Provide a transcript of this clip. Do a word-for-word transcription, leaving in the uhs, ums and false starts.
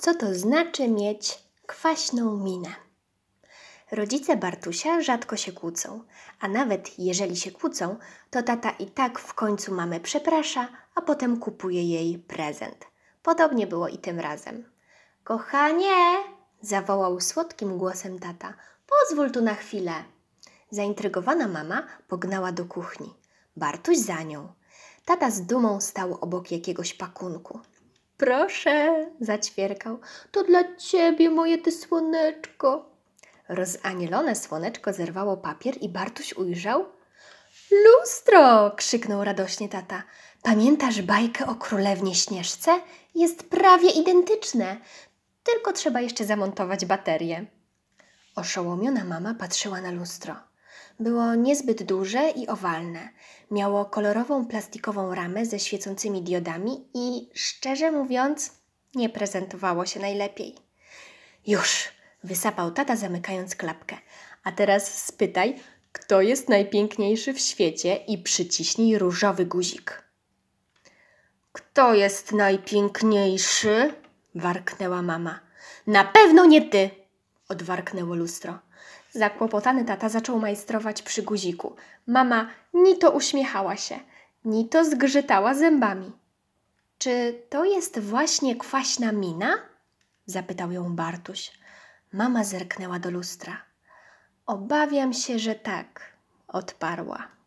co to znaczy mieć kwaśną minę. Rodzice Bartusia rzadko się kłócą, a nawet jeżeli się kłócą, to tata i tak w końcu mamę przeprasza, a potem kupuje jej prezent. Podobnie było i tym razem. Kochanie, zawołał słodkim głosem tata, pozwól tu na chwilę. Zaintrygowana mama pognała do kuchni. Bartuś za nią. Tata z dumą stał obok jakiegoś pakunku. Proszę, zaćwierkał, to dla ciebie, moje ty słoneczko. Rozanielone słoneczko zerwało papier i Bartuś ujrzał. Lustro! Krzyknął radośnie tata. Pamiętasz bajkę o królewnie Śnieżce? Jest prawie identyczne, tylko trzeba jeszcze zamontować baterię. Oszołomiona mama patrzyła na lustro. Było niezbyt duże i owalne. Miało kolorową plastikową ramę ze świecącymi diodami i, szczerze mówiąc, nie prezentowało się najlepiej. Już, wysapał tata, zamykając klapkę. A teraz spytaj, kto jest najpiękniejszy w świecie i przyciśnij różowy guzik. Kto jest najpiękniejszy? Warknęła mama. Na pewno nie ty! Odwarknęło lustro. Zakłopotany tata zaczął majstrować przy guziku. Mama ni to uśmiechała się, ni to zgrzytała zębami. Czy to jest właśnie kwaśna mina? Zapytał ją Bartuś. Mama zerknęła do lustra. Obawiam się, że tak, odparła.